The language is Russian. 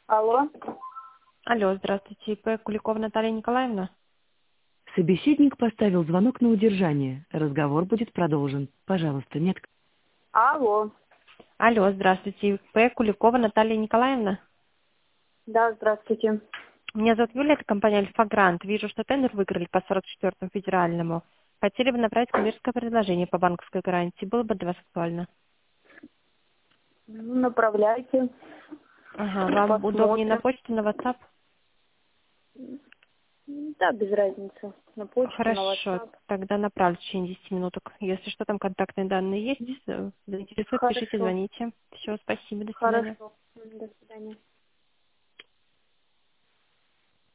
Алло. Алло, здравствуйте, ИП Куликова Наталья Николаевна. Собеседник поставил звонок на удержание. Разговор будет продолжен. Пожалуйста, нет. Алло. Алло, здравствуйте, ИП Куликова Наталья Николаевна. Да, здравствуйте. Меня зовут Юлия, это компания Альфа Грант. Вижу, что тендер выиграли по 44-му федеральному. Хотели бы направить коммерческое предложение по банковской гарантии. Было бы для вас актуально? Ну, направляйте. Ага, вам удобнее на Посмотрим. почту, на WhatsApp? Да, без разницы. На почту, на Хорошо, WhatsApp. тогда направлю в течение 10 минуток. Если что, там контактные данные есть, заинтересует, пишите, Хорошо. звоните. Все, спасибо, до свидания. Хорошо. До свидания.